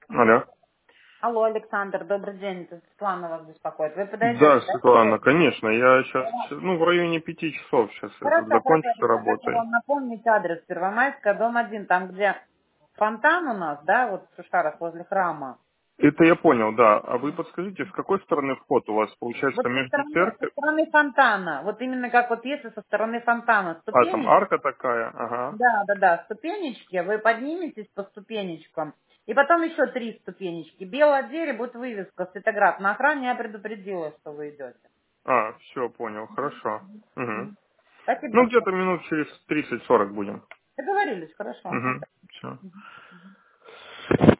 Алло. Алло, Александр, добрый день. Это Светлана вас беспокоит. Вы подойдете, Да, да? Светлана, конечно. Я сейчас, ну, в районе 5 часов сейчас Хорошо, хорошо. закончу Я просто хочу работой. вам напомнить адрес. Первомайская, дом 1, там, где фонтан у нас, да, вот в Шушарах возле храма. Это я понял, да. А вы подскажите, с какой стороны вход у вас? Вот Получается, между со церковью... стороны фонтана. Вот именно как вот если со стороны фонтана А, там ступенечки. арка такая, ага. Да, да, да, ступенечки. Вы подниметесь по ступенечкам. И потом еще 3 ступенечки. Белая дверь, и будет вывеска, светограф. На охране я предупредила, что вы идете. А, все, понял, хорошо. Угу. Мгм. Спасибо Ну, большое. где-то минут через 30-40 будем. Договорились, хорошо. Угу, все.